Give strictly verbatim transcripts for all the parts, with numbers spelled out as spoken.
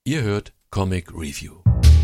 Ihr hört Comic Review.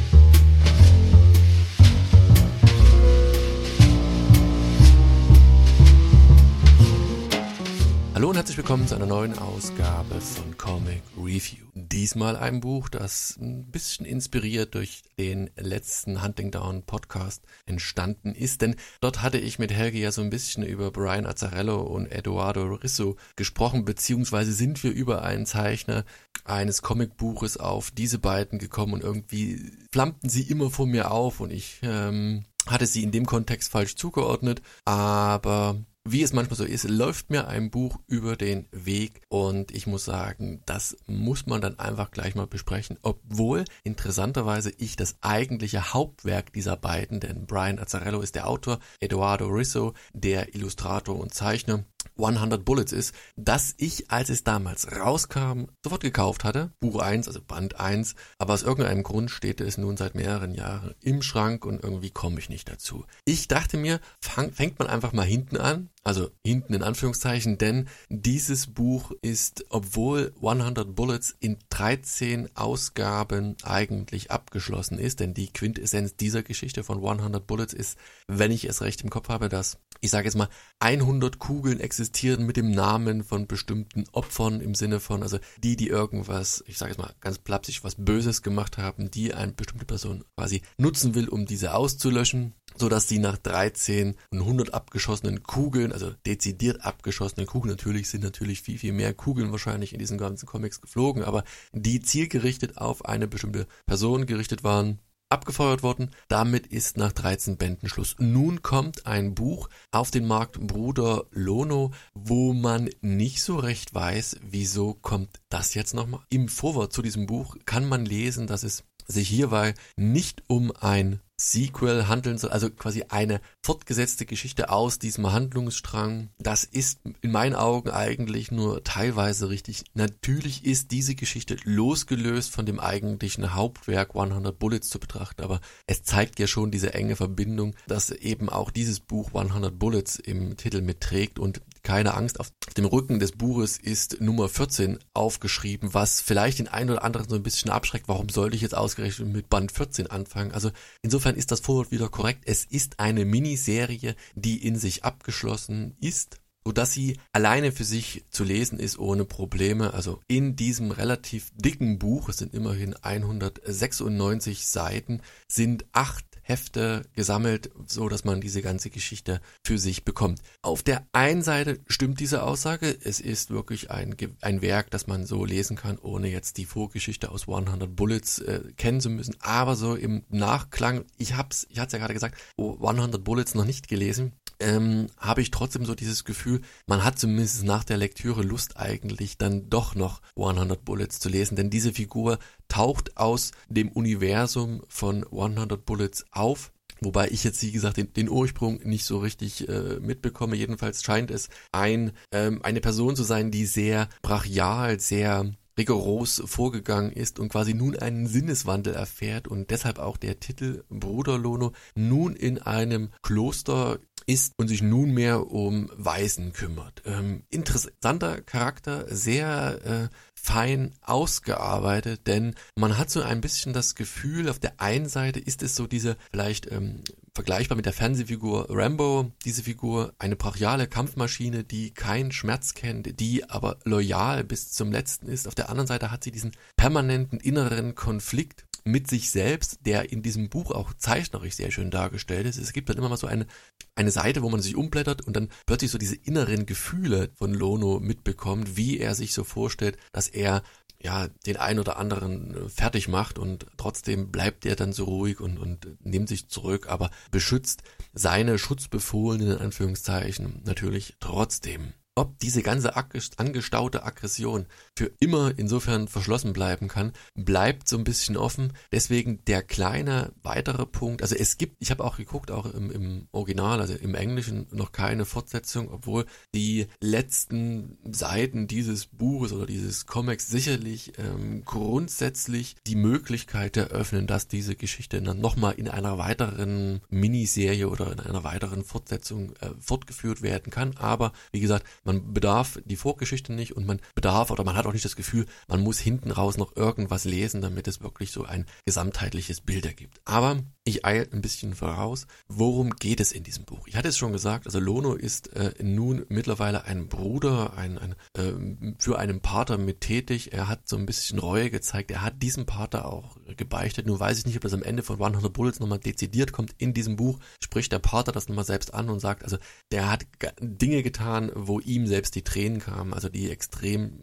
Hallo und herzlich willkommen zu einer neuen Ausgabe von Comic Review. Diesmal ein Buch, das ein bisschen inspiriert durch den letzten Hunting Down Podcast entstanden ist, denn dort hatte ich mit Helge ja so ein bisschen über Brian Azzarello und Edoardo Risso gesprochen, beziehungsweise sind wir über einen Zeichner eines Comicbuches auf diese beiden gekommen und irgendwie flammten sie immer vor mir auf und ich ähm, hatte sie in dem Kontext falsch zugeordnet, aber wie es manchmal so ist, läuft mir ein Buch über den Weg und ich muss sagen, das muss man dann einfach gleich mal besprechen, obwohl interessanterweise ich das eigentliche Hauptwerk dieser beiden, denn Brian Azzarello ist der Autor, Edoardo Risso der Illustrator und Zeichner, hundert Bullets ist, dass ich, als es damals rauskam, sofort gekauft hatte, Buch eins, also Band eins, aber aus irgendeinem Grund steht es nun seit mehreren Jahren im Schrank und irgendwie komme ich nicht dazu. Ich dachte mir, fang, fängt man einfach mal hinten an, also hinten in Anführungszeichen, denn dieses Buch ist, obwohl hundert Bullets in dreizehn Ausgaben eigentlich abgeschlossen ist, denn die Quintessenz dieser Geschichte von hundert Bullets ist, wenn ich es recht im Kopf habe, dass, ich sage jetzt mal, hundert Kugeln existieren mit dem Namen von bestimmten Opfern im Sinne von, also die, die irgendwas, ich sage jetzt mal ganz plapsig, was Böses gemacht haben, die eine bestimmte Person quasi nutzen will, um diese auszulöschen, sodass sie nach dreizehn und hundert abgeschossenen Kugeln, also dezidiert abgeschossenen Kugeln, natürlich sind natürlich viel, viel mehr Kugeln wahrscheinlich in diesen ganzen Comics geflogen, aber die zielgerichtet auf eine bestimmte Person gerichtet waren, abgefeuert worden. Damit ist nach dreizehn Bänden Schluss. Nun kommt ein Buch auf den Markt, Bruder Lono, wo man nicht so recht weiß, wieso kommt das jetzt nochmal. Im Vorwort zu diesem Buch kann man lesen, dass es sich hierbei nicht um ein Sequel handeln soll, also quasi eine fortgesetzte Geschichte aus diesem Handlungsstrang. Das ist in meinen Augen eigentlich nur teilweise richtig. Natürlich ist diese Geschichte losgelöst von dem eigentlichen Hauptwerk hundert Bullets zu betrachten, aber es zeigt ja schon diese enge Verbindung, dass eben auch dieses Buch hundert Bullets im Titel mitträgt und keine Angst, auf dem Rücken des Buches ist Nummer vierzehn aufgeschrieben, was vielleicht den einen oder anderen so ein bisschen abschreckt. Warum sollte ich jetzt ausgerechnet mit Band vierzehn anfangen? Also insofern ist das Vorwort wieder korrekt. Es ist eine Miniserie, die in sich abgeschlossen ist, sodass sie alleine für sich zu lesen ist ohne Probleme. Also in diesem relativ dicken Buch, es sind immerhin hundertsechsundneunzig Seiten, sind acht Hefte gesammelt, so dass man diese ganze Geschichte für sich bekommt. Auf der einen Seite stimmt diese Aussage, es ist wirklich ein, ein Werk, das man so lesen kann, ohne jetzt die Vorgeschichte aus hundert Bullets äh, kennen zu müssen, aber so im Nachklang, ich hab's, ich hatte es ja gerade gesagt, hundert Bullets noch nicht gelesen, ähm, habe ich trotzdem so dieses Gefühl, man hat zumindest nach der Lektüre Lust eigentlich dann doch noch hundert Bullets zu lesen, denn diese Figur taucht aus dem Universum von hundert Bullets auf, wobei ich jetzt, wie gesagt, den, den Ursprung nicht so richtig äh, mitbekomme. Jedenfalls scheint es ein ähm, eine Person zu sein, die sehr brachial, sehr rigoros vorgegangen ist und quasi nun einen Sinneswandel erfährt und deshalb auch der Titel Bruder Lono nun in einem Kloster ist und sich nunmehr um Waisen kümmert. Ähm, interessanter Charakter, sehr äh, fein ausgearbeitet, denn man hat so ein bisschen das Gefühl, auf der einen Seite ist es so diese vielleicht ähm, vergleichbar mit der Fernsehfigur Rambo, diese Figur, eine brachiale Kampfmaschine, die keinen Schmerz kennt, die aber loyal bis zum Letzten ist. Auf der anderen Seite hat sie diesen permanenten inneren Konflikt mit sich selbst, der in diesem Buch auch zeichnerisch sehr schön dargestellt ist. Es gibt dann immer mal so eine, eine Seite, wo man sich umblättert und dann plötzlich so diese inneren Gefühle von Lono mitbekommt, wie er sich so vorstellt, dass er ja den einen oder anderen fertig macht und trotzdem bleibt er dann so ruhig und, und nimmt sich zurück, aber beschützt seine Schutzbefohlenen in Anführungszeichen natürlich trotzdem. Ob diese ganze angestaute Aggression für immer insofern verschlossen bleiben kann, bleibt so ein bisschen offen. Deswegen der kleine weitere Punkt, also es gibt, ich habe auch geguckt, auch im, im Original, also im Englischen noch keine Fortsetzung, obwohl die letzten Seiten dieses Buches oder dieses Comics sicherlich ähm, grundsätzlich die Möglichkeit eröffnen, dass diese Geschichte dann nochmal in einer weiteren Miniserie oder in einer weiteren Fortsetzung äh, fortgeführt werden kann. Aber wie gesagt, Man bedarf die Vorgeschichte nicht und man bedarf oder man hat auch nicht das Gefühl, man muss hinten raus noch irgendwas lesen, damit es wirklich so ein gesamtheitliches Bild ergibt. Aber ich eile ein bisschen voraus. Worum geht es in diesem Buch? Ich hatte es schon gesagt, also Lono ist äh, nun mittlerweile ein Bruder, ein, ein äh, für einen Pater mit tätig. Er hat so ein bisschen Reue gezeigt. Er hat diesem Pater auch gebeichtet. Nun weiß ich nicht, ob das am Ende von hundert Bullets nochmal dezidiert kommt. In diesem Buch spricht der Pater das nochmal selbst an und sagt, also der hat Dinge getan, wo ihm selbst die Tränen kamen, also die extrem,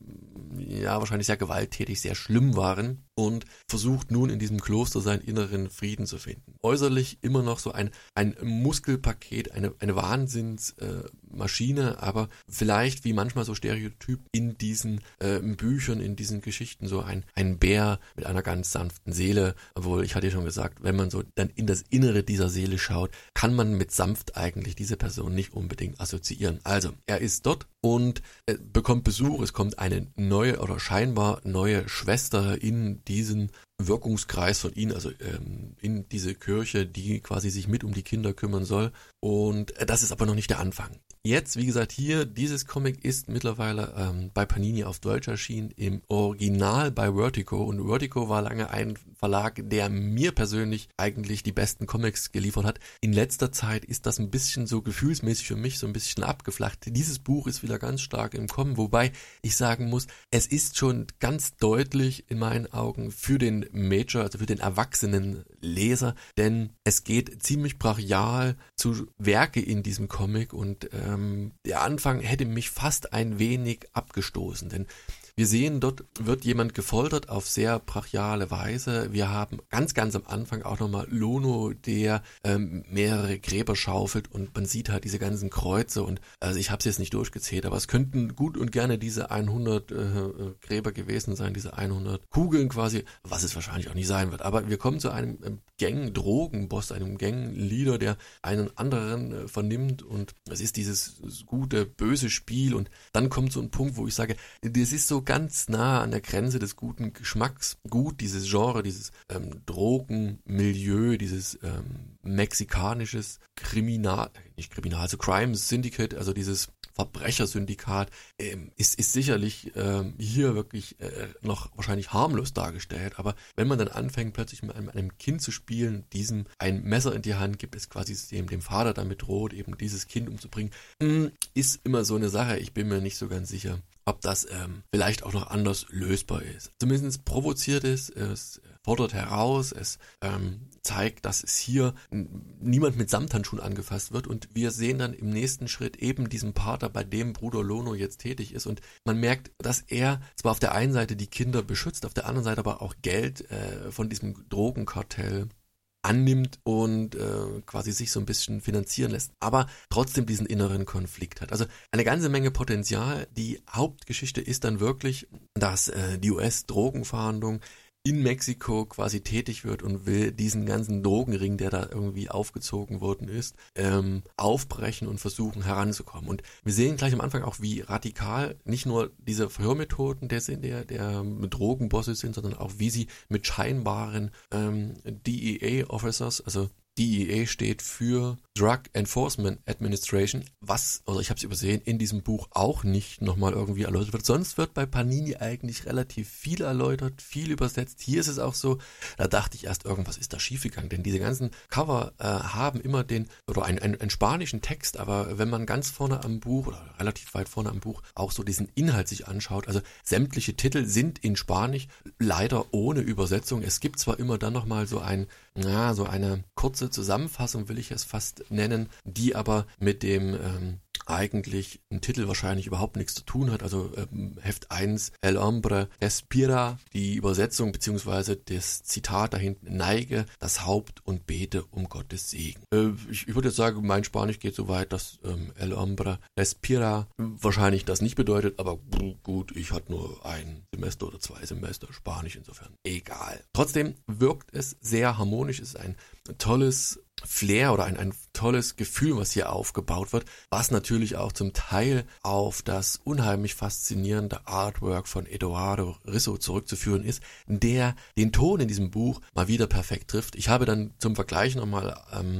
ja wahrscheinlich sehr gewalttätig, sehr schlimm waren, und versucht nun in diesem Kloster seinen inneren Frieden zu finden. Äußerlich immer noch so ein, ein Muskelpaket, eine, eine Wahnsinnsmaschine, äh, aber vielleicht wie manchmal so Stereotyp in diesen äh, Büchern, in diesen Geschichten so ein, ein Bär mit einer ganz sanften Seele, obwohl ich hatte ja schon gesagt, wenn man so dann in das Innere dieser Seele schaut, kann man mit sanft eigentlich diese Person nicht unbedingt assoziieren. Also, er ist dort und äh, bekommt Besuch, es kommt eine neue oder scheinbar neue Schwester in diesen Wirkungskreis von ihm, also ähm, in diese Kirche, die quasi sich mit um die Kinder kümmern soll. Und äh, das ist aber noch nicht der Anfang. Jetzt, wie gesagt, hier, dieses Comic ist mittlerweile ähm, bei Panini auf Deutsch erschienen, im Original bei Vertigo. Und Vertigo war lange ein Verlag, der mir persönlich eigentlich die besten Comics geliefert hat. In letzter Zeit ist das ein bisschen so gefühlsmäßig für mich so ein bisschen abgeflacht. Dieses Buch ist wieder ganz stark im Kommen, wobei ich sagen muss, es ist schon ganz deutlich in meinen Augen für den Major, also für den erwachsenen Leser, denn es geht ziemlich brachial zu Werke in diesem Comic und ähm, der Anfang hätte mich fast ein wenig abgestoßen, denn wir sehen, dort wird jemand gefoltert auf sehr brachiale Weise. Wir haben ganz, ganz am Anfang auch nochmal Lono, der ähm, mehrere Gräber schaufelt und man sieht halt diese ganzen Kreuze und also ich habe es jetzt nicht durchgezählt, aber es könnten gut und gerne diese hundert äh, Gräber gewesen sein, diese hundert Kugeln quasi, was es wahrscheinlich auch nicht sein wird. Aber wir kommen zu einem ähm, Gang-Drogenboss, einem Gang-Leader, der einen anderen äh, vernimmt und es ist dieses gute, böse Spiel und dann kommt so ein Punkt, wo ich sage, das ist so ganz nah an der Grenze des guten Geschmacks. Gut, dieses Genre, dieses ähm, Drogenmilieu, dieses ähm, mexikanisches Kriminal, nicht Kriminal, also Crime Syndicate, also dieses Verbrechersyndikat, ähm, ist, ist sicherlich ähm, hier wirklich äh, noch wahrscheinlich harmlos dargestellt. Aber wenn man dann anfängt, plötzlich mit einem, einem Kind zu spielen, diesem ein Messer in die Hand gibt, es quasi dem, dem Vater damit droht, eben dieses Kind umzubringen, mh, ist immer so eine Sache. Ich bin mir nicht so ganz sicher, ob das ähm, vielleicht auch noch anders lösbar ist. Zumindest provoziert es, es fordert heraus, es ähm, zeigt, dass es hier niemand mit Samthandschuhen angefasst wird und wir sehen dann im nächsten Schritt eben diesen Pater, bei dem Bruder Lono jetzt tätig ist und man merkt, dass er zwar auf der einen Seite die Kinder beschützt, auf der anderen Seite aber auch Geld äh, von diesem Drogenkartell annimmt und äh, quasi sich so ein bisschen finanzieren lässt, aber trotzdem diesen inneren Konflikt hat. Also eine ganze Menge Potenzial. Die Hauptgeschichte ist dann wirklich, dass äh, die U S-Drogenfahndung in Mexiko quasi tätig wird und will diesen ganzen Drogenring, der da irgendwie aufgezogen worden ist, ähm, aufbrechen und versuchen heranzukommen. Und wir sehen gleich am Anfang auch, wie radikal nicht nur diese Verhörmethoden der, der, der Drogenbosse sind, sondern auch wie sie mit scheinbaren ähm, D E A-Officers, also D E A steht für Drug Enforcement Administration, was, also ich habe es übersehen, in diesem Buch auch nicht nochmal irgendwie erläutert wird. Sonst wird bei Panini eigentlich relativ viel erläutert, viel übersetzt. Hier ist es auch so, da dachte ich erst, irgendwas ist da schiefgegangen, denn diese ganzen Cover äh, haben immer den, oder einen, einen, einen spanischen Text, aber wenn man ganz vorne am Buch, oder relativ weit vorne am Buch, auch so diesen Inhalt sich anschaut, also sämtliche Titel sind in Spanisch, leider ohne Übersetzung. Es gibt zwar immer dann nochmal so ein, ja, so eine kurze Zusammenfassung, will ich es fast nennen, die aber mit dem ähm, eigentlich ein Titel wahrscheinlich überhaupt nichts zu tun hat. Also ähm, Heft eins, El Hombre Respira, die Übersetzung beziehungsweise das Zitat dahinten, neige das Haupt und bete um Gottes Segen. Äh, ich, ich würde jetzt sagen, mein Spanisch geht so weit, dass ähm, El Hombre Respira wahrscheinlich das nicht bedeutet, aber gut, ich hatte nur ein Semester oder zwei Semester Spanisch, insofern egal. Trotzdem wirkt es sehr harmonisch, es ist ein tolles Flair oder ein, ein tolles Gefühl, was hier aufgebaut wird, was natürlich auch zum Teil auf das unheimlich faszinierende Artwork von Eduardo Risso zurückzuführen ist, der den Ton in diesem Buch mal wieder perfekt trifft. Ich habe dann zum Vergleich nochmal ähm,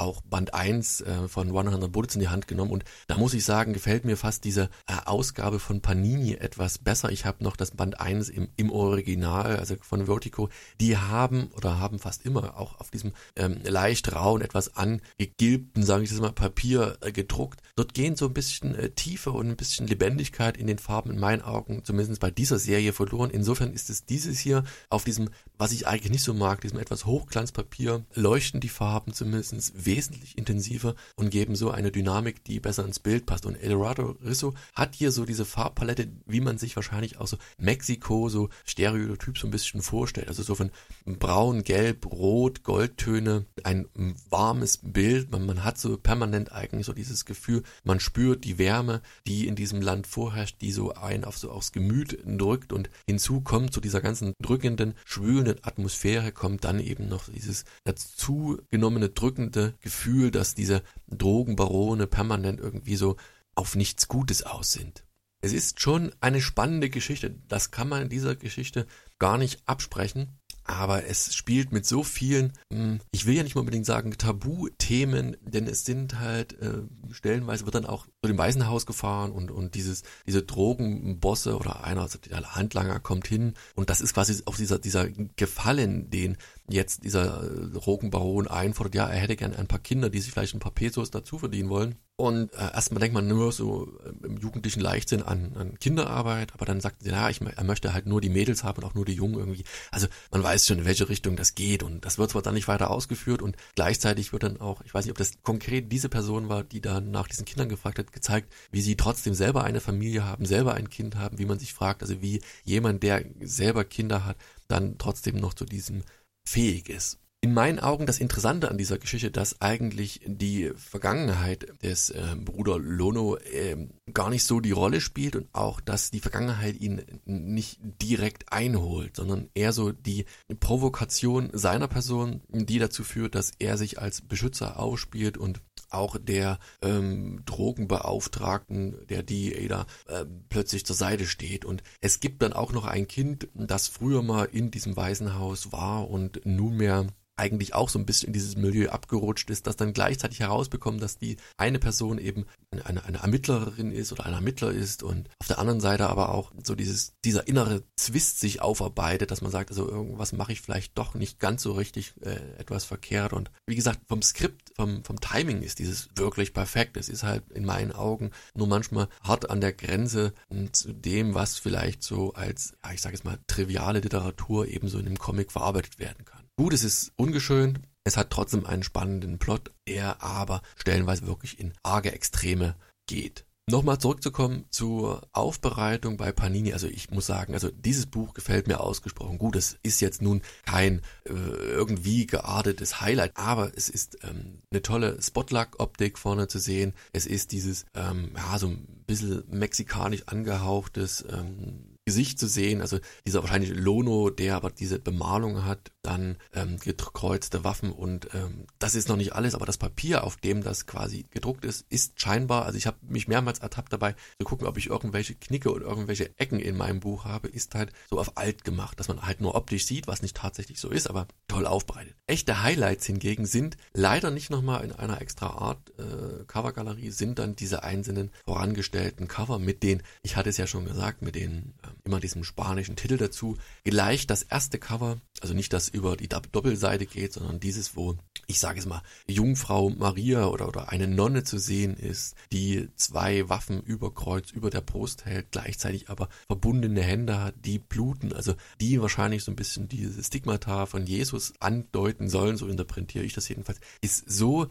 auch Band eins äh, von hundert Bullets in die Hand genommen und da muss ich sagen, gefällt mir fast diese äh, Ausgabe von Panini etwas besser. Ich habe noch das Band eins im, im Original, also von Vertigo. Die haben oder haben fast immer auch auf diesem ähm, leicht rauen, etwas angegilbten, sage ich das mal, Papier äh, gedruckt. Dort gehen so ein bisschen äh, Tiefe und ein bisschen Lebendigkeit in den Farben in meinen Augen, zumindest bei dieser Serie verloren. Insofern ist es dieses hier auf diesem, was ich eigentlich nicht so mag, diesem etwas Hochglanzpapier, leuchten die Farben zumindest wesentlich intensiver und geben so eine Dynamik, die besser ins Bild passt. Und Eduardo Risso hat hier so diese Farbpalette, wie man sich wahrscheinlich auch so Mexiko, so Stereotyp so ein bisschen vorstellt. Also so von braun, gelb, rot, Goldtöne, ein warmes Bild. Man, man hat so permanent eigentlich so dieses Gefühl, man spürt die Wärme, die in diesem Land vorherrscht, die so ein auf so aufs Gemüt drückt und hinzu kommt zu dieser ganzen drückenden, schwülenden Atmosphäre kommt dann eben noch dieses dazu genommene drückende Gefühl, dass diese Drogenbarone permanent irgendwie so auf nichts Gutes aus sind. Es ist schon eine spannende Geschichte, das kann man in dieser Geschichte gar nicht absprechen. Aber es spielt mit so vielen, ich will ja nicht mal unbedingt sagen Tabuthemen, denn es sind halt, äh, stellenweise wird dann auch zu dem Waisenhaus gefahren und und dieses diese Drogenbosse oder einer, also der Handlanger kommt hin und das ist quasi auf dieser dieser Gefallen, den jetzt dieser Drogenbaron einfordert, ja, er hätte gern ein paar Kinder, die sich vielleicht ein paar Pesos dazu verdienen wollen. Und äh, erstmal denkt man nur so äh, im jugendlichen Leichtsinn an, an Kinderarbeit, aber dann sagt er, ja, ich, er möchte halt nur die Mädels haben und auch nur die Jungen irgendwie. Also man weiß schon, in welche Richtung das geht und das wird zwar dann nicht weiter ausgeführt und gleichzeitig wird dann auch, ich weiß nicht, ob das konkret diese Person war, die dann nach diesen Kindern gefragt hat, gezeigt, wie sie trotzdem selber eine Familie haben, selber ein Kind haben, wie man sich fragt, also wie jemand, der selber Kinder hat, dann trotzdem noch zu diesem fähig ist. In meinen Augen das Interessante an dieser Geschichte, dass eigentlich die Vergangenheit des äh, Bruder Lono äh, gar nicht so die Rolle spielt und auch, dass die Vergangenheit ihn nicht direkt einholt, sondern eher so die Provokation seiner Person, die dazu führt, dass er sich als Beschützer ausspielt und auch der ähm, Drogenbeauftragten, der die Ada äh, plötzlich zur Seite steht. Und es gibt dann auch noch ein Kind, das früher mal in diesem Waisenhaus war und nunmehr eigentlich auch so ein bisschen in dieses Milieu abgerutscht ist, das dann gleichzeitig herausbekommt, dass die eine Person eben eine, eine Ermittlerin ist oder ein Ermittler ist und auf der anderen Seite aber auch so dieses dieser innere Zwist sich aufarbeitet, dass man sagt, also irgendwas mache ich vielleicht doch nicht ganz so richtig äh, etwas verkehrt und wie gesagt, vom Skript, vom, vom Timing ist dieses wirklich perfekt. Es ist halt in meinen Augen nur manchmal hart an der Grenze zu dem, was vielleicht so als, ja, ich sage jetzt mal, triviale Literatur eben so in einem Comic verarbeitet werden kann. Gut, es ist ungeschönt, es hat trotzdem einen spannenden Plot, der aber stellenweise wirklich in arge Extreme geht. Nochmal zurückzukommen zur Aufbereitung bei Panini, also ich muss sagen, also dieses Buch gefällt mir ausgesprochen gut. Es ist jetzt nun kein äh, irgendwie geartetes Highlight, aber es ist ähm, eine tolle Spotlock-Optik vorne zu sehen. Es ist dieses, ähm, ja, so ein bisschen mexikanisch angehauchtes ähm, Gesicht zu sehen, also dieser wahrscheinlich Lono, der aber diese Bemalung hat, dann ähm, gekreuzte Waffen und ähm, das ist noch nicht alles, aber das Papier, auf dem das quasi gedruckt ist, ist scheinbar, also ich habe mich mehrmals ertappt dabei zu gucken, ob ich irgendwelche Knicke oder irgendwelche Ecken in meinem Buch habe, ist halt so auf alt gemacht, dass man halt nur optisch sieht, was nicht tatsächlich so ist, aber toll aufbereitet. Echte Highlights hingegen sind leider nicht nochmal in einer extra Art äh, Covergalerie, sind dann diese einzelnen vorangestellten Cover mit den, ich hatte es ja schon gesagt, mit den äh, immer diesem spanischen Titel dazu. Gleich das erste Cover, also nicht das über die Doppelseite geht, sondern dieses, wo, ich sage es mal, Jungfrau Maria oder, oder eine Nonne zu sehen ist, die zwei Waffen über Kreuz über der Brust hält, gleichzeitig aber verbundene Hände hat, die bluten, also die wahrscheinlich so ein bisschen diese Stigmata von Jesus andeuten sollen, so interpretiere ich das jedenfalls, ist so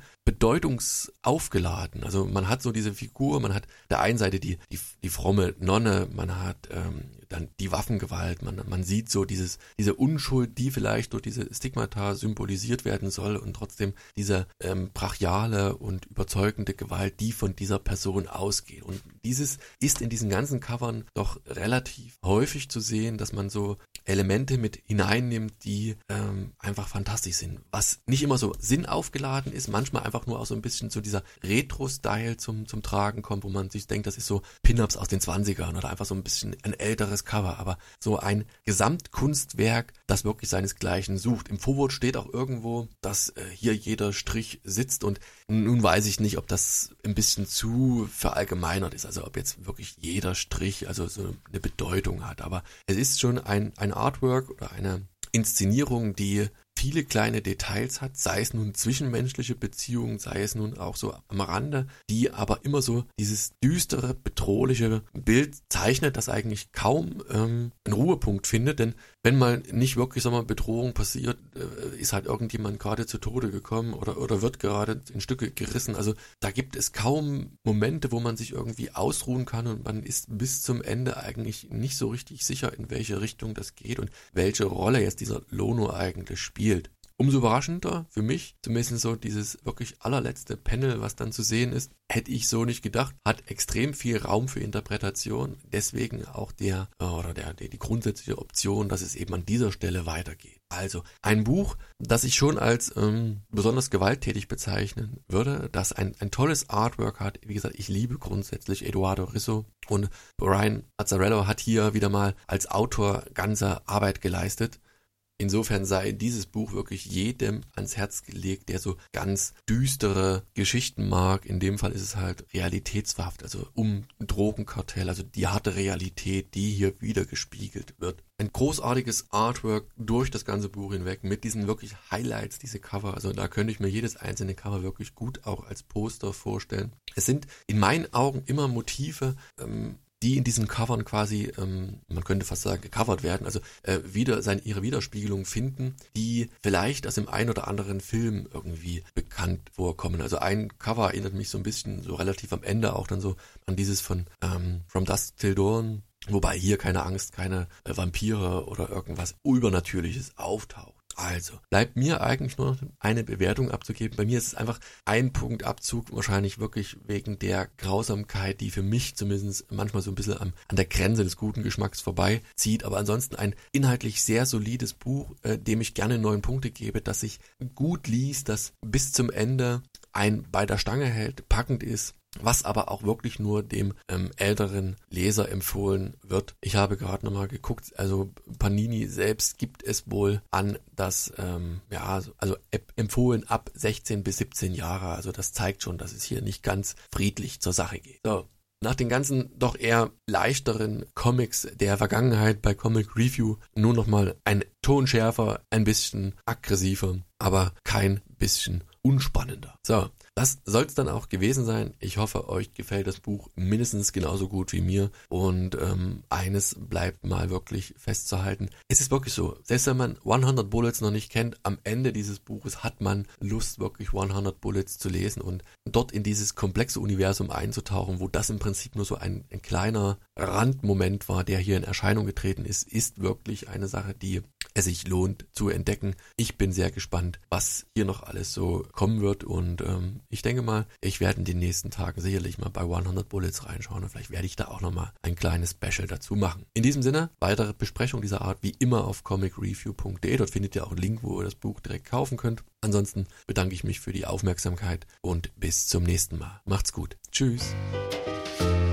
bedeutungsaufgeladen. Also man hat so diese Figur, man hat der einen Seite die, die, die fromme Nonne, man hat ähm, dann die Waffengewalt, man, man sieht so dieses, diese Unschuld, die vielleicht durch diese Stigmata symbolisiert werden soll und trotzdem diese ähm, brachiale und überzeugende Gewalt, die von dieser Person ausgeht. Und dieses ist in diesen ganzen Covern doch relativ häufig zu sehen, dass man so Elemente mit hineinnimmt, die ähm, einfach fantastisch sind. Was nicht immer so sinnaufgeladen ist, manchmal einfach nur auch so ein bisschen so dieser Retro-Style zum, zum Tragen kommt, wo man sich denkt, das ist so Pin-Ups aus den zwanzigern oder einfach so ein bisschen ein älteres Cover, aber so ein Gesamtkunstwerk, das wirklich seinesgleichen sucht. Im Vorwort steht auch irgendwo, dass äh, hier jeder Strich sitzt und nun weiß ich nicht, ob das ein bisschen zu verallgemeinert ist, also ob jetzt wirklich jeder Strich also so eine Bedeutung hat, aber es ist schon ein, ein Artwork oder eine Inszenierung, die viele kleine Details hat, sei es nun zwischenmenschliche Beziehungen, sei es nun auch so am Rande, die aber immer so dieses düstere, bedrohliche Bild zeichnet, das eigentlich kaum ähm, einen Ruhepunkt findet, denn wenn mal nicht wirklich, sagen wir, Bedrohung passiert, äh, ist halt irgendjemand gerade zu Tode gekommen oder, oder wird gerade in Stücke gerissen, also da gibt es kaum Momente, wo man sich irgendwie ausruhen kann und man ist bis zum Ende eigentlich nicht so richtig sicher, in welche Richtung das geht und welche Rolle jetzt dieser Lono eigentlich spielt. Umso überraschender für mich, zumindest so dieses wirklich allerletzte Panel, was dann zu sehen ist, hätte ich so nicht gedacht, hat extrem viel Raum für Interpretation, deswegen auch der, oder der, der die grundsätzliche Option, dass es eben an dieser Stelle weitergeht. Also ein Buch, das ich schon als ähm, besonders gewalttätig bezeichnen würde, das ein, ein tolles Artwork hat. Wie gesagt, ich liebe grundsätzlich Eduardo Risso und Brian Azzarello hat hier wieder mal als Autor ganze Arbeit geleistet. Insofern sei dieses Buch wirklich jedem ans Herz gelegt, der so ganz düstere Geschichten mag. In dem Fall ist es halt realitätsverhaft, also um ein Drogenkartell, also die harte Realität, die hier wieder gespiegelt wird. Ein großartiges Artwork durch das ganze Buch hinweg mit diesen wirklich Highlights, diese Cover. Also da könnte ich mir jedes einzelne Cover wirklich gut auch als Poster vorstellen. Es sind in meinen Augen immer Motive, ähm, die in diesen Covern quasi, ähm, man könnte fast sagen, gecovert werden, also äh, wieder seine, ihre Widerspiegelung finden, die vielleicht aus dem einen oder anderen Film irgendwie bekannt vorkommen. Also ein Cover erinnert mich so ein bisschen, so relativ am Ende auch dann so an dieses von ähm, From Dusk Till Dawn, wobei hier keine Angst, keine äh, Vampire oder irgendwas Übernatürliches auftaucht. Also, bleibt mir eigentlich nur eine Bewertung abzugeben. Bei mir ist es einfach ein Punktabzug, wahrscheinlich wirklich wegen der Grausamkeit, die für mich zumindest manchmal so ein bisschen am, an der Grenze des guten Geschmacks vorbeizieht. Aber ansonsten ein inhaltlich sehr solides Buch, äh, dem ich gerne neun Punkte gebe, das sich gut liest, das bis zum Ende ein bei der Stange hält, packend ist, was aber auch wirklich nur dem ähm, älteren Leser empfohlen wird. Ich habe gerade nochmal geguckt, also Panini selbst gibt es wohl an, dass, ähm, ja, also empfohlen ab sechzehn bis siebzehn Jahre, also das zeigt schon, dass es hier nicht ganz friedlich zur Sache geht. So. Nach den ganzen doch eher leichteren Comics der Vergangenheit bei Comic Review nur nochmal ein Ton schärfer, ein bisschen aggressiver, aber kein bisschen unspannender. So, das soll es dann auch gewesen sein. Ich hoffe, euch gefällt das Buch mindestens genauso gut wie mir. Und ähm, eines bleibt mal wirklich festzuhalten. Es ist wirklich so, selbst wenn man hundert Bullets noch nicht kennt, am Ende dieses Buches hat man Lust, wirklich hundert Bullets zu lesen und dort in dieses komplexe Universum einzutauchen, wo das im Prinzip nur so ein, ein kleiner Randmoment war, der hier in Erscheinung getreten ist, ist wirklich eine Sache, die es sich lohnt zu entdecken. Ich bin sehr gespannt, was hier noch alles so kommen wird und ähm, ich denke mal, ich werde in den nächsten Tagen sicherlich mal bei hundert Bullets reinschauen und vielleicht werde ich da auch nochmal ein kleines Special dazu machen. In diesem Sinne, weitere Besprechungen dieser Art wie immer auf comic review punkt de. Dort findet ihr auch einen Link, wo ihr das Buch direkt kaufen könnt. Ansonsten bedanke ich mich für die Aufmerksamkeit und bis zum nächsten Mal. Macht's gut. Tschüss.